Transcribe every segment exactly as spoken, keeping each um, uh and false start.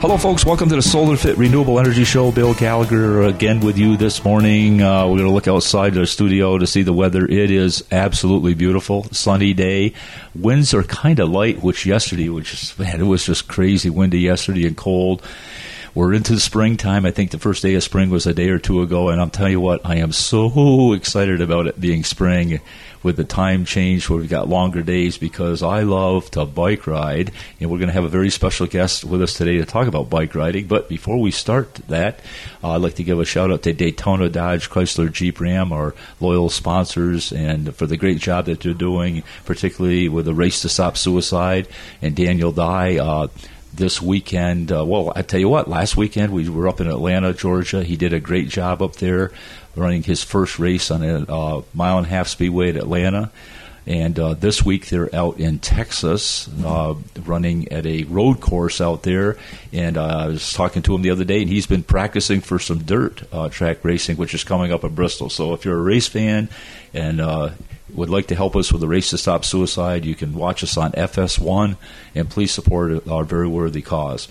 Hello, folks. Welcome to the Solar Fit Renewable Energy Show. Bill Gallagher again with you this morning. Uh, we're going to look outside the studio to see the weather. It is absolutely beautiful. Sunny day. Winds are kind of light, which yesterday, which is, man, it was just crazy windy yesterday and cold. We're into the springtime. I think the first day of spring was a day or two ago, and I'll tell you what, I am so excited about it being spring with the time change where we've got longer days because I love to bike ride, and we're going to have a very special guest with us today to talk about bike riding. But before we start that, uh, I'd like to give a shout-out to Daytona Dodge Chrysler Jeep Ram, our loyal sponsors, and for the great job that they're doing, particularly with the Race to Stop Suicide and Daniel Dye. Uh, This weekend, uh, well, I tell you what, last weekend we were up in Atlanta, Georgia. He did a great job up there running his first race on a uh, mile and a half speedway at Atlanta. And uh, this week they're out in Texas uh, running at a road course out there. And uh, I was talking to him the other day, and he's been practicing for some dirt uh, track racing, which is coming up in Bristol. So if you're a race fan and uh, would like to help us with the Race to Stop Suicide, you can watch us on F S one, and please support our very worthy cause.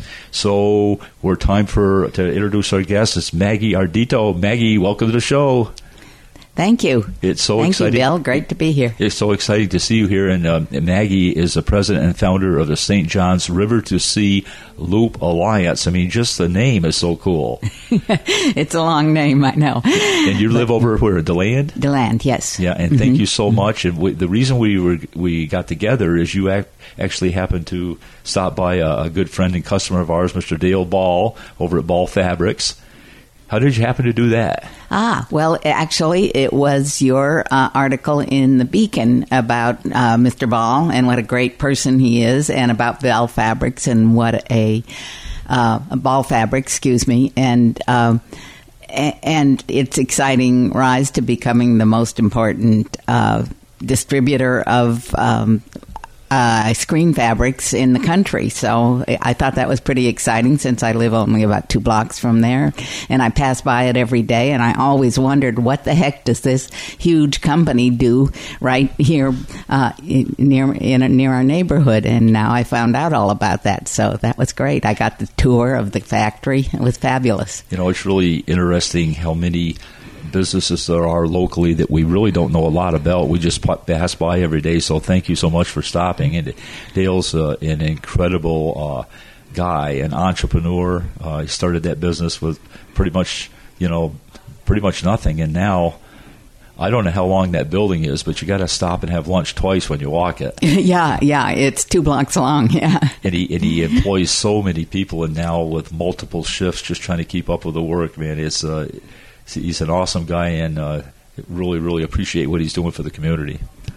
So we're time for to introduce our guest. It's Maggie Ardito. Maggie, welcome to the show. Thank you. It's so Thank exciting. you, Bill. Great to be here. It's so exciting to see you here. And uh, Maggie is the president and founder of the Saint John's River to Sea Loop Alliance. I mean, just the name is so cool. It's a long name, I know. And you live over where, DeLand? DeLand, yes. Yeah, and thank mm-hmm. you so much. And we, the reason we were we got together is you ac- actually happened to stop by a, a good friend and customer of ours, Mister Dale Ball, over at Ball Fabrics. How did you happen to do that? Ah, well, actually, it was your uh, article in the Beacon about uh, Mister Ball and what a great person he is, and about Ball Fabrics and what a uh, Ball Fabric, excuse me, and uh, and its exciting rise to becoming the most important uh, distributor of Um, Uh, screen fabrics in the country. So I thought that was pretty exciting since I live only about two blocks from there. And I pass by it every day, and I always wondered, what the heck does this huge company do right here uh, near in, near our neighborhood? And now I found out all about that. So that was great. I got the tour of the factory. It was fabulous. You know, it's really interesting how many businesses there are locally that we really don't know a lot about. We just pass by every day, so thank you so much for stopping. And Dale's uh, an incredible uh, guy, an entrepreneur. Uh, he started that business with pretty much, you know, pretty much nothing, and now I don't know how long that building is, but you got to stop and have lunch twice when you walk it. Yeah, yeah, it's two blocks long. Yeah, and he and he employs so many people, and now with multiple shifts, just trying to keep up with the work. Man, it's uh, he's an awesome guy, and uh, really, really appreciate what he's doing for the community.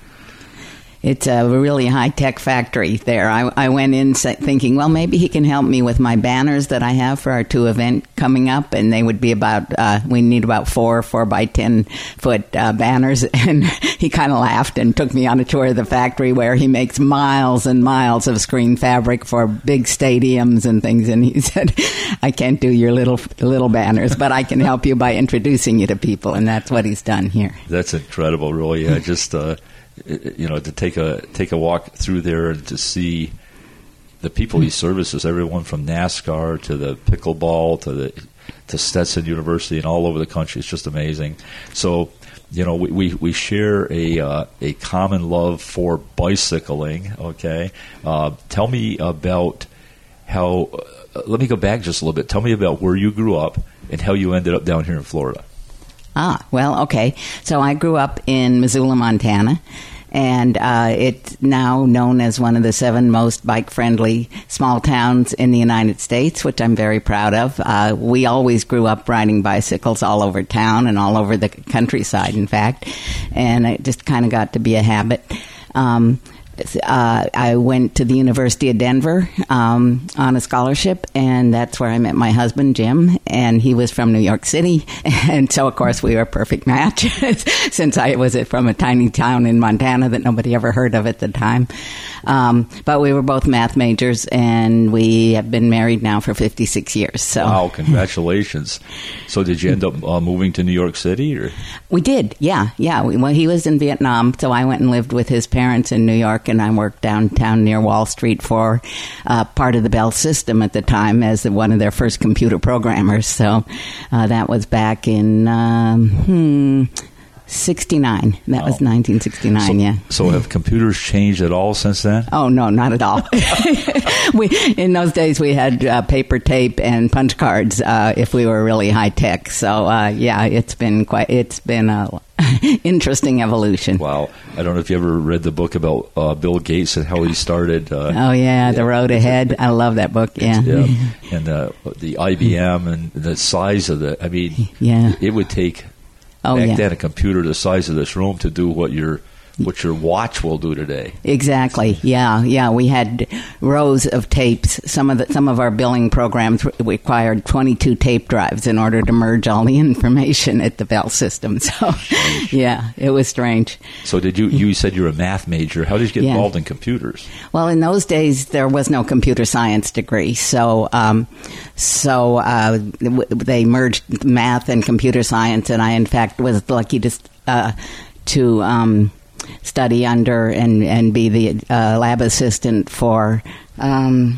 It's a really high-tech factory there. I, I went in thinking, well, maybe he can help me with my banners that I have for our two event coming up, and they would be about, uh, we need about four, four by ten foot uh, banners. And he kind of laughed and took me on a tour of the factory where he makes miles and miles of screen fabric for big stadiums and things. And he said, I can't do your little little banners, but I can help you by introducing you to people. And that's what he's done here. That's incredible, really. I just... Uh You know, to take a take a walk through there and to see the people he services, everyone from NASCAR to the pickleball to the to Stetson University and all over the country. It's just amazing. So, you know, we we, we share a uh, a common love for bicycling. Okay, uh, tell me about how. Uh, let me go back just a little bit. Tell me about where you grew up and how you ended up down here in Florida. Ah, well, okay. So I grew up in Missoula, Montana, and uh, it's now known as one of the seven most bike-friendly small towns in the United States, which I'm very proud of. Uh, we always grew up riding bicycles all over town and all over the countryside, in fact, and it just kind of got to be a habit. Um Uh, I went to the University of Denver um, on a scholarship, and that's where I met my husband, Jim, and he was from New York City. And so, of course, we were a perfect match since I was from a tiny town in Montana that nobody ever heard of at the time. Um, but we were both math majors, and we have been married now for fifty-six years. So. Wow, congratulations. So did you end up uh, moving to New York City? Or? We did, yeah. yeah. We, well, he was in Vietnam, so I went and lived with his parents in New York York, and I worked downtown near Wall Street for uh, part of the Bell system at the time as the, one of their first computer programmers. So uh, that was back in um, hmm, sixty-nine. That oh. was nineteen sixty-nine, so, yeah. So have computers changed at all since then? Oh, no, not at all. we In those days, we had uh, paper tape and punch cards uh, if we were really high-tech. So, uh, yeah, it's been quite, it's been a interesting evolution. Wow. I don't know if you ever read the book about uh, Bill Gates and how he started. Uh, oh, yeah, The Road Ahead. I love that book, yeah. yeah. And uh, the I B M and the size of the, I mean, yeah. it would take... Oh, Back yeah. then, a computer the size of this room to do what your what your watch will do today. Exactly. Yeah, yeah. We had rows of tapes. Some of the, some of our billing programs required twenty-two tape drives in order to merge all the information at the Bell system. So, yeah, it was strange. So, did you? You said you're a math major. How did you get yeah. involved in computers? Well, in those days, there was no computer science degree, so um, so uh, they merged math and computer science, and I, in fact, was lucky to uh, to um, study under and, and be the uh, lab assistant for um,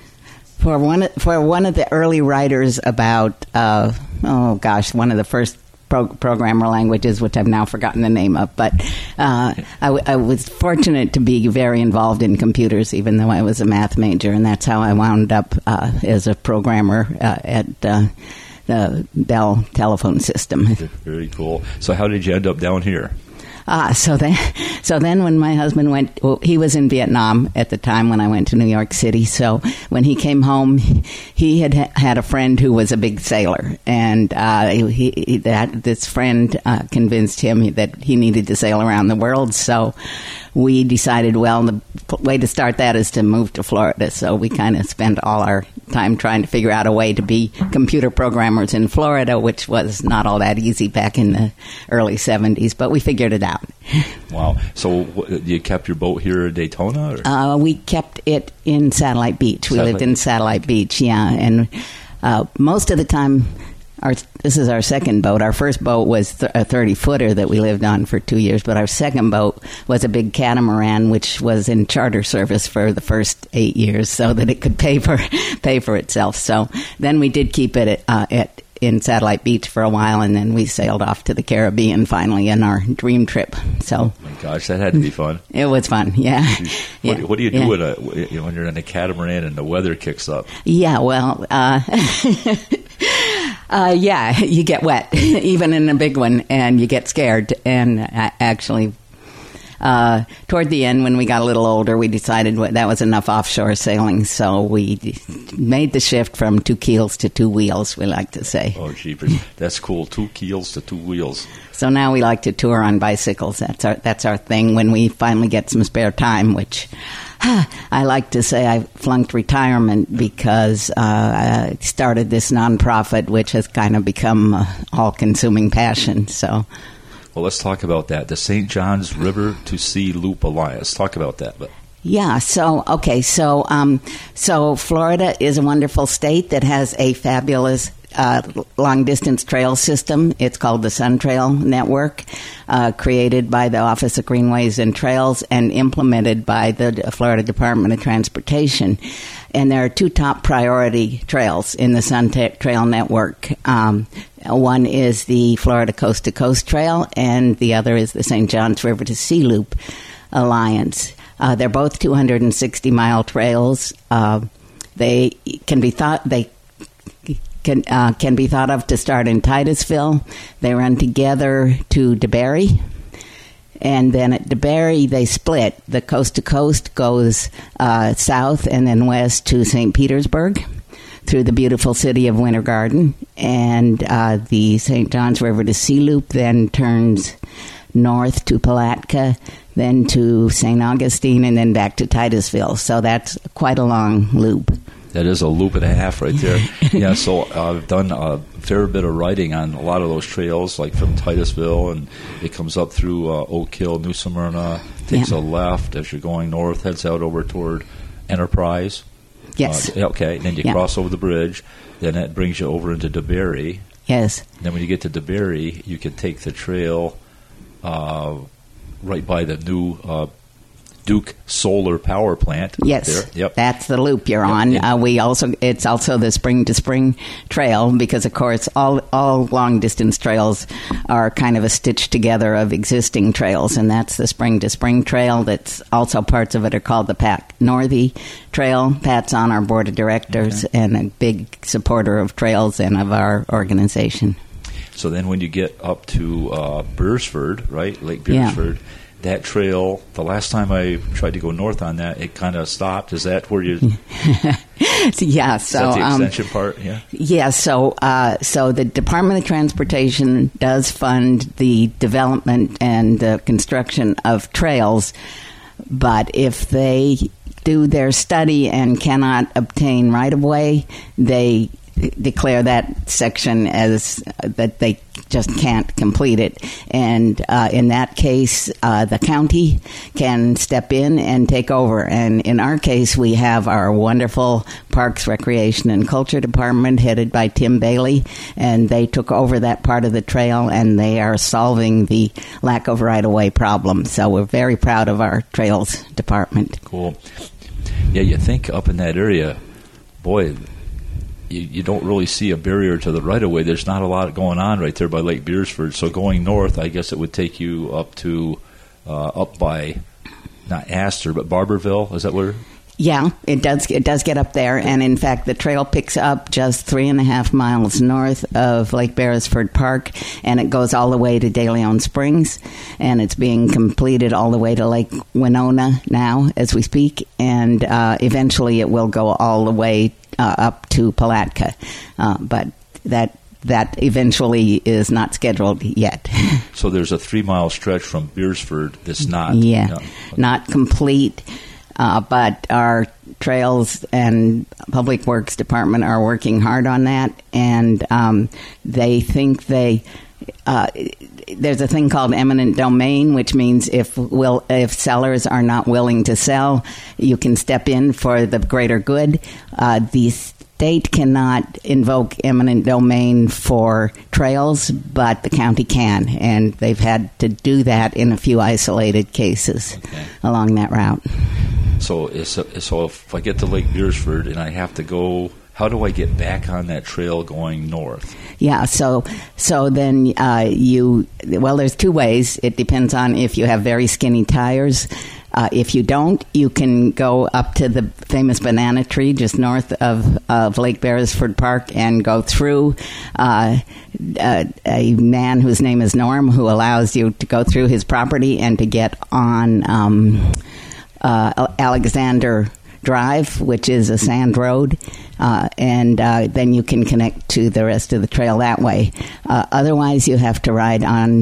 for one for one of the early writers about uh, oh gosh, one of the first Pro- programmer languages, which I've now forgotten the name of. But uh, I, w- I was fortunate to be very involved in computers, even though I was a math major, and that's how I wound up uh, as a programmer uh, at uh, the Bell telephone system. Very cool. So how did you end up down here? Ah, so then, so then when my husband went, well, he was in Vietnam at the time when I went to New York City. So when he came home, he had had a friend who was a big sailor, and uh, he, he, that this friend uh, convinced him that he needed to sail around the world. So we decided, well, the way to start that is to move to Florida. So we kind of spent all our time trying to figure out a way to be computer programmers in Florida, which was not all that easy back in the early seventies, but we figured it out. Wow. So what, you kept your boat here in Daytona? Or? Uh, we kept it in Satellite Beach. We Satellite lived in Satellite Beach, yeah. And uh, most of the time, our, this is our second boat. Our first boat was th- a thirty-footer that we lived on for two years, but our second boat was a big catamaran, which was in charter service for the first eight years so that it could pay for pay for itself. So then we did keep it at, uh, at in Satellite Beach for a while, and then we sailed off to the Caribbean finally in our dream trip. So, oh my gosh, that had to be fun. It was fun, yeah. What, yeah. what do you do yeah. when, a, when you're in a catamaran and the weather kicks up? Yeah, well, uh, uh, yeah, you get wet, even in a big one, and you get scared. And uh, actually, uh, toward the end, when we got a little older, we decided that was enough offshore sailing, so we made the shift from two keels to two wheels, we like to say. Oh, jeepers. That's cool. Two keels to two wheels. So now we like to tour on bicycles. That's our that's our thing when we finally get some spare time, which I like to say I flunked retirement because uh, I started this nonprofit, which has kind of become an all-consuming passion, so... Well, let's talk about that. The Saint Johns River to Sea Loop Alliance. Talk about that. But. Yeah, so, okay, so um, so Florida is a wonderful state that has a fabulous uh, long-distance trail system. It's called the Sun Trail Network, uh, created by the Office of Greenways and Trails and implemented by the Florida Department of Transportation. And there are two top priority trails in the Sun Trail Network. Um, one is the Florida Coast to Coast Trail, and the other is the Saint Johns River to Sea Loop Alliance. Uh, they're both two hundred sixty mile trails. Uh, they can be thought they can uh, can be thought of to start in Titusville. They run together to DeBary. And then at DeBary, they split. The coast to coast goes uh, south and then west to Saint Petersburg through the beautiful city of Winter Garden. And uh, the Saint Johns River to Sea Loop then turns north to Palatka, then to Saint Augustine, and then back to Titusville. So that's quite a long loop. That is a loop and a half right there. Yeah, so uh, I've done a fair bit of writing on a lot of those trails, like from Titusville, and it comes up through uh, Oak Hill, New Smyrna, takes yeah. a left as you're going north, heads out over toward Enterprise. Yes. Uh, okay, then you yeah. cross over the bridge, then that brings you over into DeBary. Yes. Then when you get to DeBary, you can take the trail uh, right by the new uh, Duke Solar Power Plant. Yes, there. Yep. That's the loop you're yep. on. Yeah. Uh, we also it's also the Spring to Spring Trail, because of course all all long distance trails are kind of a stitch together of existing trails, and that's the Spring to Spring Trail. That's also parts of it are called the Pat Northey Trail. Pat's on our board of directors okay. and a big supporter of trails and of our organization. So then, when you get up to uh, Beresford, right, Lake Beresford. Yeah. That trail, the last time I tried to go north on that, it kind of stopped. Is that where you... yeah, so... Is that the extension um, part? Yeah, yeah so, uh, so the Department of Transportation does fund the development and uh, construction of trails, but if they do their study and cannot obtain right-of-way, they declare that section as uh, that they just can't complete it. And uh, in that case, uh, the county can step in and take over. And in our case, we have our wonderful Parks, Recreation, and Culture Department headed by Tim Bailey, and they took over that part of the trail, and they are solving the lack of right-of-way problem. So we're very proud of our Trails Department. Cool. Yeah, you think up in that area, boy, You, you don't really see a barrier to the right-of-way. There's not a lot going on right there by Lake Beresford. So going north, I guess it would take you up to, uh, up by, not Astor, but Barberville. Is that where? Yeah, it does. It does get up there, and in fact, the trail picks up just three and a half miles north of Lake Beresford Park, and it goes all the way to De Leon Springs, and it's being completed all the way to Lake Winona now as we speak, and uh, eventually it will go all the way uh, up to Palatka, uh, but that. That eventually is not scheduled yet. So there's a three-mile stretch from Beresford that's not... Yeah, no, okay. not complete, uh, but our Trails and Public Works Department are working hard on that, and um, they think they... Uh, there's a thing called eminent domain, which means if will if sellers are not willing to sell, you can step in for the greater good. Uh, these state cannot invoke eminent domain for trails, but the county can, and they've had to do that in a few isolated cases okay. along that route. So, it's a, so if I get to Lake Beresford and I have to go, how do I get back on that trail going north? Yeah, so so then uh, you, well, there's two ways. It depends on if you have very skinny tires. Uh, if you don't, you can go up to the famous banana tree just north of, of Lake Beresford Park and go through uh, uh, a man whose name is Norm, who allows you to go through his property and to get on um, uh, Alexander Drive, which is a sand road, uh, and uh, then you can connect to the rest of the trail that way. Uh, otherwise, you have to ride on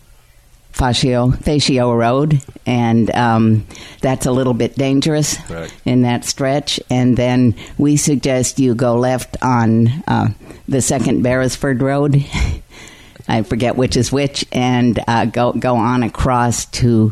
Fascio, Fascio Road, and um, that's a little bit dangerous right. in that stretch. And then we suggest you go left on uh, the second Beresford Road. I forget which is which, and uh, go go on across to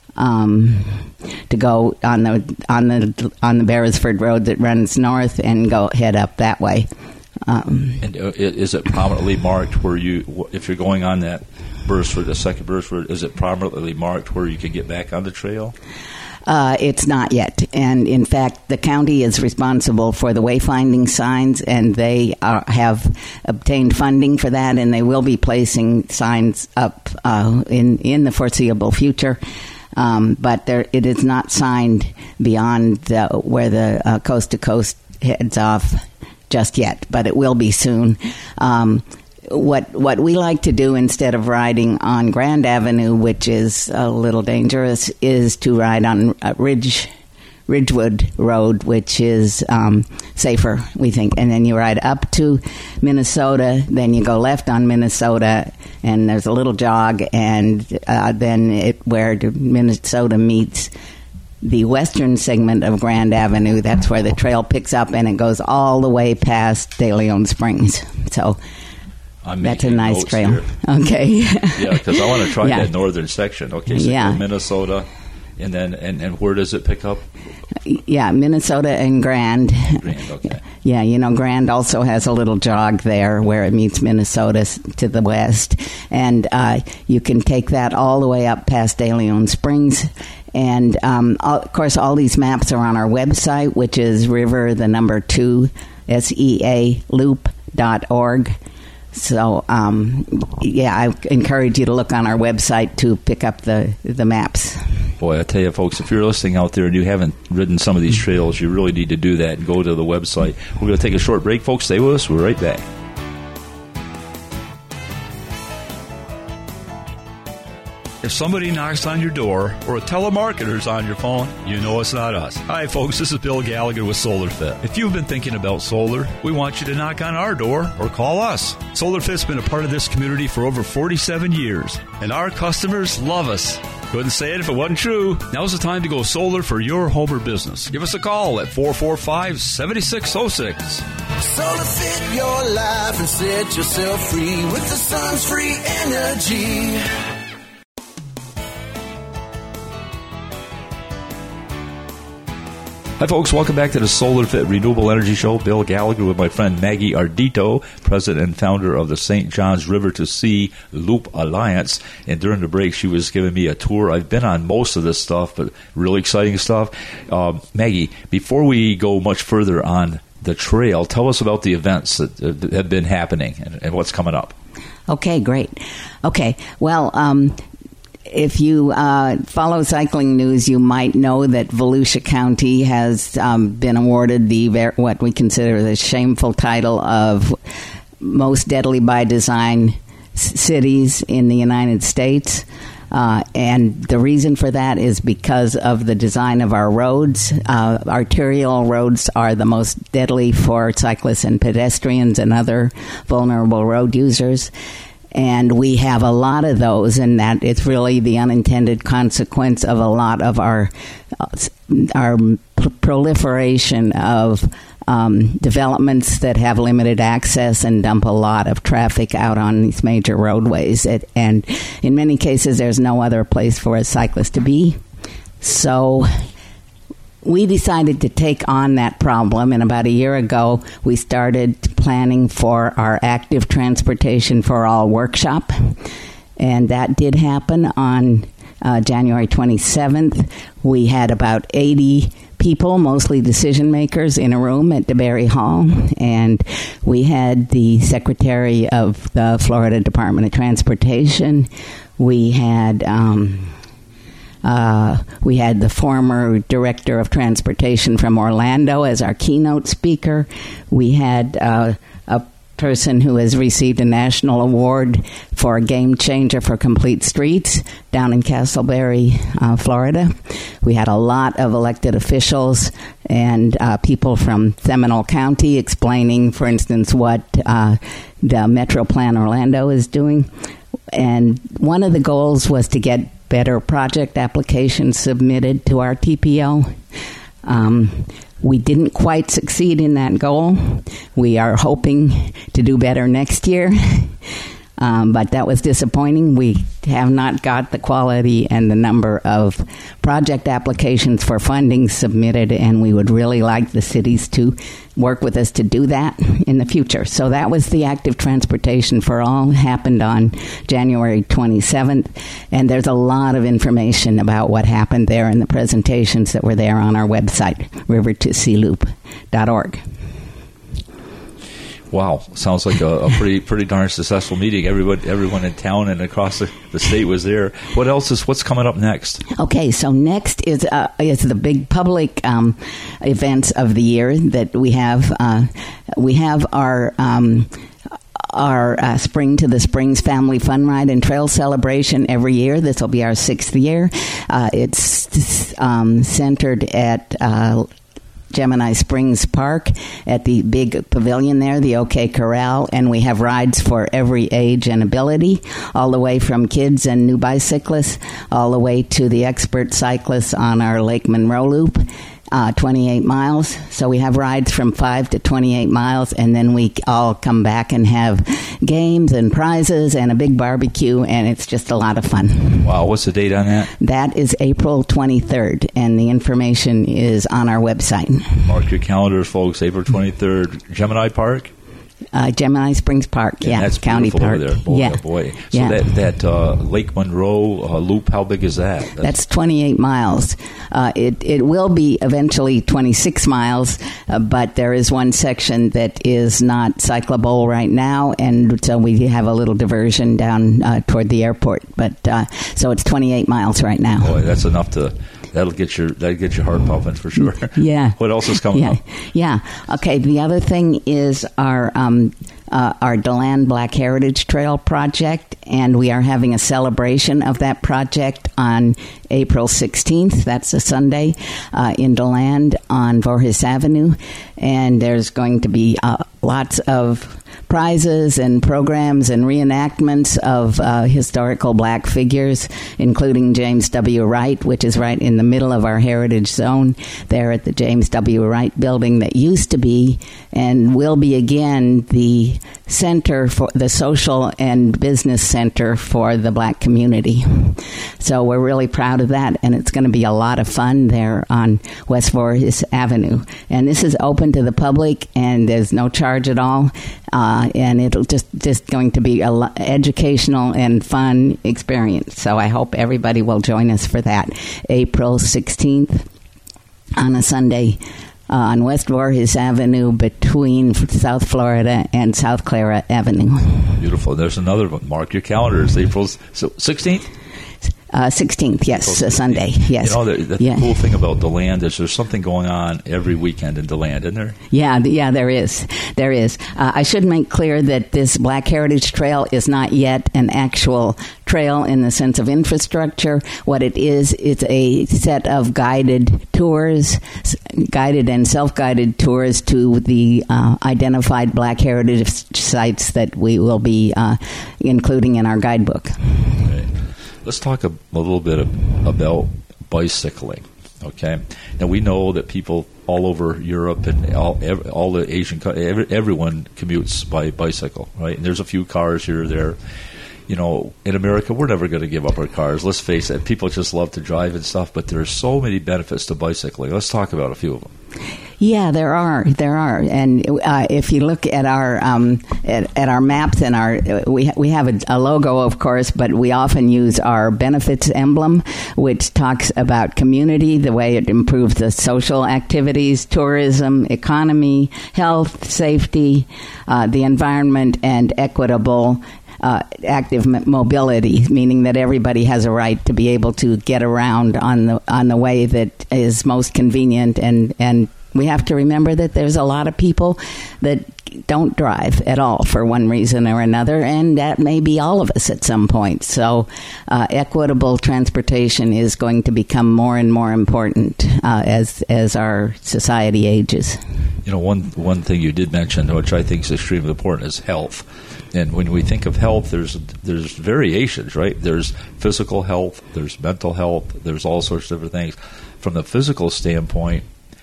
um, to go on the on the on the Beresford Road that runs north, and go head up that way. Um, and uh, is it prominently marked where you, if you're going on that Beresford, the second Beresford, is it prominently marked where you can get back on the trail? Uh, it's not yet. And in fact, the county is responsible for the wayfinding signs, and they are, have obtained funding for that, and they will be placing signs up uh, in, in the foreseeable future. Um, but there, it is not signed beyond the, where the uh, coast to coast heads off just yet, but it will be soon. Um, What what we like to do instead of riding on Grand Avenue, which is a little dangerous, is to ride on uh, Ridge Ridgewood Road, which is um, safer, we think. And then you ride up to Minnesota, then you go left on Minnesota, and there's a little jog, and uh, then it where Minnesota meets the western segment of Grand Avenue. That's where the trail picks up, and it goes all the way past De Leon Springs. So I'm that's a nice trail. Here. Okay. Yeah, because I want to try yeah. that northern section. Okay, so yeah. Minnesota, and then and, and where does it pick up? Yeah, Minnesota and Grand. Grand, okay. Yeah, you know, Grand also has a little jog there where it meets Minnesota to the west. And uh, you can take that all the way up past De Leon Springs And, um, all, of course, all these maps are on our website, which is river, the number two, S E A, loop dot org. So, um, yeah, I encourage you to look on our website to pick up the, the maps. Boy, I tell you, folks, if you're listening out there and you haven't ridden some of these trails, you really need to do that and go to the website. We're going to take a short break, folks. Stay with us. We're right back. If somebody knocks on your door or a telemarketer's on your phone, you know it's not us. Hi, folks. This is Bill Gallagher with SolarFit. If you've been thinking about solar, we want you to knock on our door or call us. SolarFit's been a part of this community for over forty-seven years, and our customers love us. Couldn't say it if it wasn't true. Now's the time to go solar for your home or business. Give us a call at four four five, seven six zero six. SolarFit your life and set yourself free with the sun's free energy. Hi, folks. Welcome back to the SolarFit Renewable Energy Show. Bill Gallagher with my friend Maggie Ardito, president and founder of the Saint Johns River to Sea Loop Alliance. And during the break, she was giving me a tour. I've been on most of this stuff, but really exciting stuff. Um, Maggie, before we go much further on the trail, tell us about the events that uh, have been happening and, and what's coming up. Okay, great. Okay, well, um, if you uh, follow cycling news, you might know that Volusia County has um, been awarded the ver- what we consider the shameful title of most deadly by design c- cities in the United States. Uh, and the reason for that is because of the design of our roads. Uh, arterial roads are the most deadly for cyclists and pedestrians and other vulnerable road users. And we have a lot of those, and that it's really the unintended consequence of a lot of our our proliferation of um, developments that have limited access and dump a lot of traffic out on these major roadways. It, and in many cases, there's no other place for a cyclist to be. So we decided to take on that problem, and about a year ago, we started planning for our Active Transportation for All workshop, and that did happen on uh, January twenty-seventh. We had about eighty people, mostly decision makers, in a room at DeBerry Hall, and we had the Secretary of the Florida Department of Transportation. We had Um, Uh, we had the former Director of Transportation from Orlando as our keynote speaker. We had uh, a person who has received a national award for a game changer for complete streets down in Castleberry, uh, Florida. We had a lot of elected officials and uh, people from Seminole County explaining, for instance, what uh, the Metro Plan Orlando is doing. And one of the goals was to get better project applications submitted to our T P O. Um, we didn't quite succeed in that goal. We are hoping to do better next year, um, but that was disappointing. We have not got the quality and the number of project applications for funding submitted, and we would really like the cities to work with us to do that in the future. So that was the Active Transportation for All. It happened on January twenty-seventh, and there's a lot of information about what happened there in the presentations that were there on our website, river to sea loop dot org. Wow, sounds like a, a pretty pretty darn successful meeting. Everyone everyone in town and across the, the state was there. What else is what's coming up next? Okay, so next is uh, is the big public um, events of the year that we have. Uh, we have our. Um, Our uh, Spring to the Springs Family Fun Ride and Trail Celebration every year. This will be our sixth year. Uh, it's um, centered at uh, Gemini Springs Park at the big pavilion there, the OK Corral, and we have rides for every age and ability, all the way from kids and new bicyclists, all the way to the expert cyclists on our Lake Monroe Loop. Uh, twenty-eight miles. So we have rides from five to twenty-eight miles, and then we all come back and have games and prizes and a big barbecue, and it's just a lot of fun. Wow, what's the date on that? That is April twenty-third, and the information is on our website. Mark your calendars, folks. April twenty-third, Gemini Park? Uh, Gemini Springs Park, yeah, yeah, that's County beautiful Park. over there. Boy, yeah, oh boy. So yeah. that that uh, Lake Monroe uh, loop, how big is that? That's, That's twenty-eight miles. Uh, it it will be eventually twenty-six miles, uh, but there is one section that is not cyclable right now, and so we have a little diversion down uh, toward the airport. But uh, so it's twenty-eight miles right now. boy, that's enough to. That'll get your that'll get your heart pumping for sure. Yeah. What else is coming yeah. up? Yeah. Okay. The other thing is our um, uh, our DeLand Black Heritage Trail project, and we are having a celebration of that project on April sixteenth. That's a Sunday uh, in DeLand on Voorhis Avenue, and there's going to be uh, lots of prizes and programs and reenactments of uh, historical black figures, including James W. Wright, which is right in the middle of our heritage zone there at the James W. Wright building that used to be and will be again the center for the social and business center for the black community. So we're really proud of that, and it's going to be a lot of fun there on West Voorhis Avenue. And this is open to the public, and there's no charge at all. Uh, and it'll just just going to be a lo- educational and fun experience. So I hope everybody will join us for that. April sixteenth on a Sunday uh, on West Voorhis Avenue between South Florida and South Clara Avenue. Beautiful. There's another one. Mark your calendars. April sixteenth? Uh, sixteenth, yes, a Sunday, yes. You know, the, the yeah. cool thing about DeLand is there's something going on every weekend in DeLand, isn't there? Yeah, yeah, there is. There is. Uh, I should make clear that this Black Heritage Trail is not yet an actual trail in the sense of infrastructure. What it is, it's a set of guided tours, guided and self-guided tours to the uh, identified Black Heritage sites that we will be uh, including in our guidebook. Okay. Let's talk a, a little bit of, about bicycling. Okay, now we know that people all over Europe and all, every, all the Asian, every, everyone commutes by bicycle, right? And there's a few cars here or there. You know, in America, we're never going to give up our cars. Let's face it, people just love to drive and stuff, but there's so many benefits to bicycling. Let's talk about a few of them. Yeah, there are, there are, and uh, if you look at our um, at, at our maps and our we we have a, a logo, of course, but we often use our benefits emblem, which talks about community, the way it improves the social activities, tourism, economy, health, safety, uh, the environment, and equitable. Uh, active m- mobility, meaning that everybody has a right to be able to get around on the on the way that is most convenient, and and we have to remember that there's a lot of people that don't drive at all for one reason or another, and that may be all of us at some point. So uh, equitable transportation is going to become more and more important uh, as as our society ages. You know, one one thing you did mention, which I think is extremely important, is health. And when we think of health, there's there's variations, right? There's physical health, there's mental health, there's all sorts of different things. From the physical standpoint,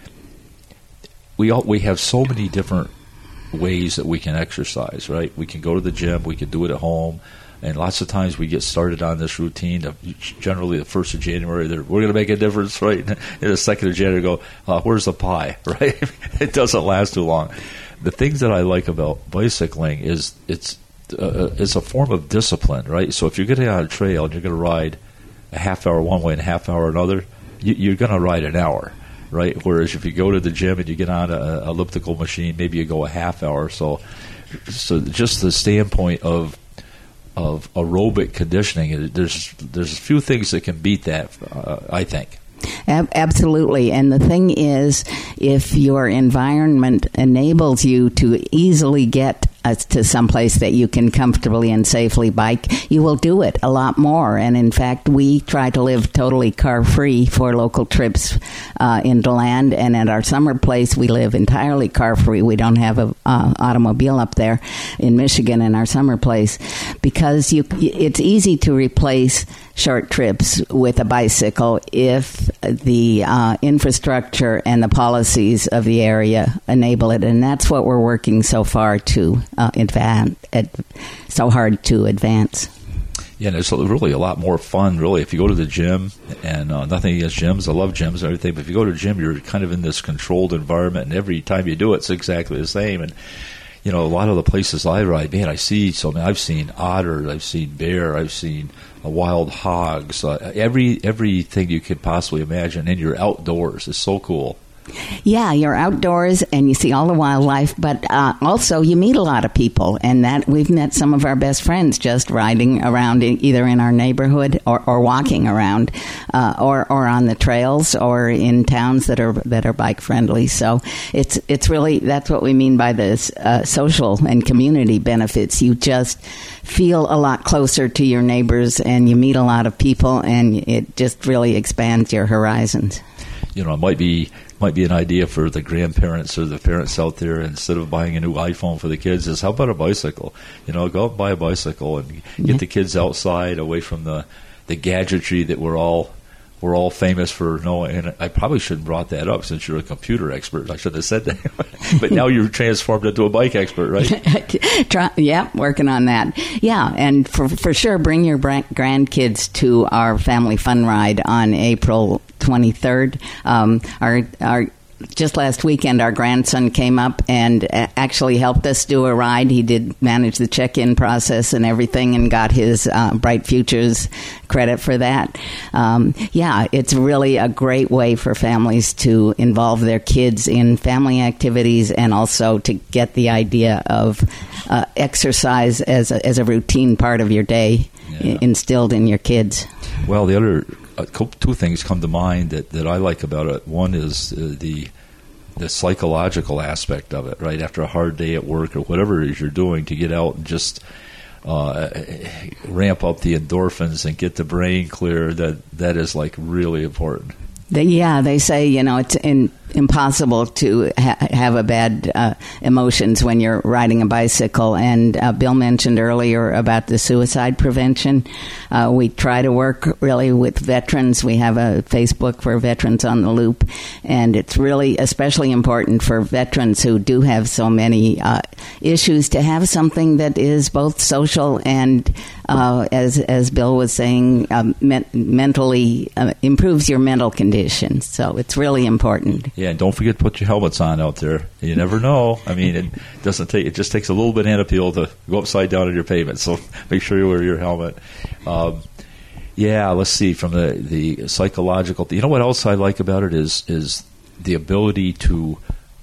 we all, we have so many different ways that we can exercise, right? We can go to the gym, we can do it at home, and lots of times we get started on this routine. Of generally, the first of January, we're going to make a difference, right? And the second of January, go, uh, where's the pie, right? It doesn't last too long. The things that I like about bicycling is it's uh, it's a form of discipline, right? So if you're getting on a trail and you're going to ride a half hour one way and a half hour another, you, you're going to ride an hour, right? Whereas if you go to the gym and you get on an elliptical machine, maybe you go a half hour. So, so just the standpoint of of aerobic conditioning, there's there's a few things that can beat that, uh, I think. Absolutely. And the thing is, if your environment enables you to easily get uh, to someplace that you can comfortably and safely bike, you will do it a lot more. And in fact, we try to live totally car-free for local trips uh, in DeLand. And at our summer place, we live entirely car-free. We don't have an uh, automobile up there in Michigan in our summer place because you, it's easy to replace short trips with a bicycle if the uh, infrastructure and the policies of the area enable it, and that's what we're working so far to uh, advance, ad, so hard to advance. Yeah, and it's really a lot more fun, really, if you go to the gym, and uh, nothing against gyms, I love gyms and everything, but if you go to the gym, you're kind of in this controlled environment, and every time you do it, it's exactly the same, and you know, a lot of the places I ride, man, I see so many. I've seen otter, I've seen bear, I've seen uh, wild hogs, uh, every everything you could possibly imagine, and you're outdoors. It's so cool. Yeah, you're outdoors and you see all the wildlife, but uh, also you meet a lot of people, and that we've met some of our best friends just riding around in, either in our neighborhood or, or walking around, uh, or or on the trails or in towns that are that are bike friendly. So it's it's really that's what we mean by this uh, social and community benefits. You just feel a lot closer to your neighbors, and you meet a lot of people, and it just really expands your horizons. You know, it might be might be an idea for the grandparents or the parents out there, instead of buying a new iPhone for the kids, is how about a bicycle? You know, go out and buy a bicycle and get mm-hmm. the kids outside, away from the, the gadgetry that we're all we're all famous for knowing. And I probably shouldn't have brought that up, since you're a computer expert. I should have said that. But now you're transformed into a bike expert, right? Try, yeah, working on that. Yeah, and for for sure, bring your grandkids to our family fun ride on April twenty-third. Um, our our just last weekend, our grandson came up and actually helped us do a ride. He did manage the check-in process and everything, and got his uh, Bright Futures credit for that. Um, yeah, it's really a great way for families to involve their kids in family activities, and also to get the idea of uh, exercise as a, as a routine part of your day yeah. instilled in your kids. Well, the other Uh, two things come to mind that, that I like about it. One is uh, the the psychological aspect of it, right? After a hard day at work or whatever it is you're doing, to get out and just uh, ramp up the endorphins and get the brain clear, that that is like really important. They, yeah, they say, you know, it's in, impossible to ha- have a bad uh, emotions when you're riding a bicycle. And uh, Bill mentioned earlier about the suicide prevention. Uh, we try to work really with veterans. We have a Facebook for Veterans on the Loop, and it's really especially important for veterans who do have so many uh, issues to have something that is both social and, uh, as as Bill was saying, um, me- mentally uh, improves your mental condition. So it's really important. Yeah, and don't forget to put your helmets on out there. You never know. I mean, it doesn't take. It just takes a little banana peel to go upside down on your pavement. So make sure you wear your helmet. Um, yeah, let's see. From the, the psychological, you know what else I like about it is is the ability to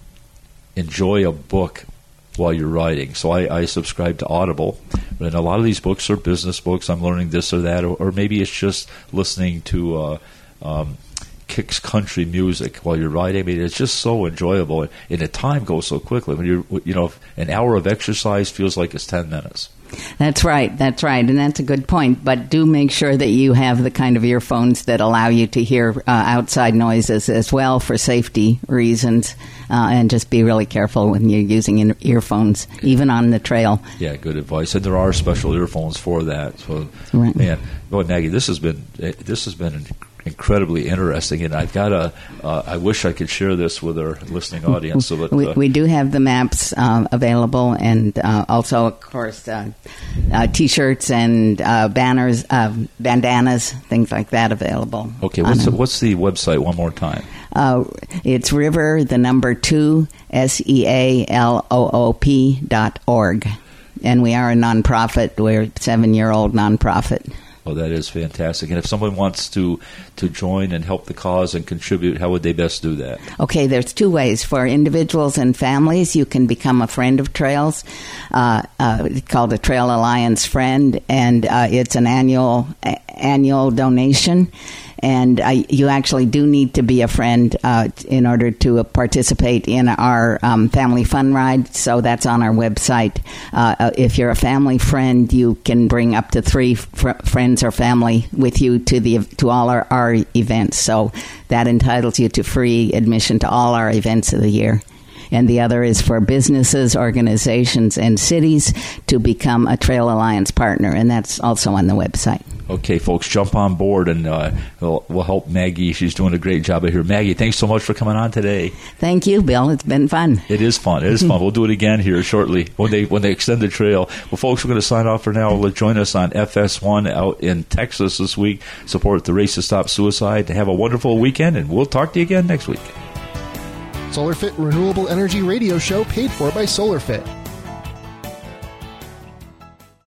enjoy a book while you're riding. So I, I subscribe to Audible, and a lot of these books are business books. I'm learning this or that, or, or maybe it's just listening to uh, um, Kicks country music while you're riding. I mean, it's just so enjoyable, and the time goes so quickly. When you're, you know, an hour of exercise feels like it's ten minutes. That's right. That's right. And that's a good point. But do make sure that you have the kind of earphones that allow you to hear uh, outside noises as well, for safety reasons. Uh, and just be really careful when you're using in- earphones, even on the trail. Yeah, good advice. And there are special earphones for that. So, right. man, boy, Maggie, this has been this has been incredibly interesting, and I've got a. Uh, I wish I could share this with our listening audience. So that, uh, we, we do have the maps uh, available, and uh, also, of course, uh, uh, T-shirts and uh, banners, uh, bandanas, things like that available. Okay, what's the, what's the website one more time? Uh, it's River, the number two, S E A L O O P dot org. And we are a nonprofit. We're a seven-year-old nonprofit. Oh, that is fantastic. And if someone wants to, to join and help the cause and contribute, how would they best do that? Okay, there's two ways. For individuals and families, you can become a friend of Trails. Uh, uh, it's called a Trail Alliance Friend, and uh, it's an annual uh, annual donation. And uh, you actually do need to be a friend uh, in order to uh, participate in our um, family fun ride. So that's on our website. Uh, uh, if you're a family friend, you can bring up to three fr- friends or family with you to the to all our, our events. So that entitles you to free admission to all our events of the year. And the other is for businesses, organizations, and cities to become a Trail Alliance partner, and that's also on the website. Okay, folks, jump on board, and uh, we'll, we'll help Maggie. She's doing a great job out here. Maggie, thanks so much for coming on today. Thank you, Bill. It's been fun. It is fun. It is fun. We'll do it again here shortly when they when they extend the trail. Well, folks, we're going to sign off for now. Let's join us on F S one out in Texas this week. Support the Race to Stop Suicide. Have a wonderful weekend, and we'll talk to you again next week. SolarFit Renewable Energy Radio Show paid for by SolarFit.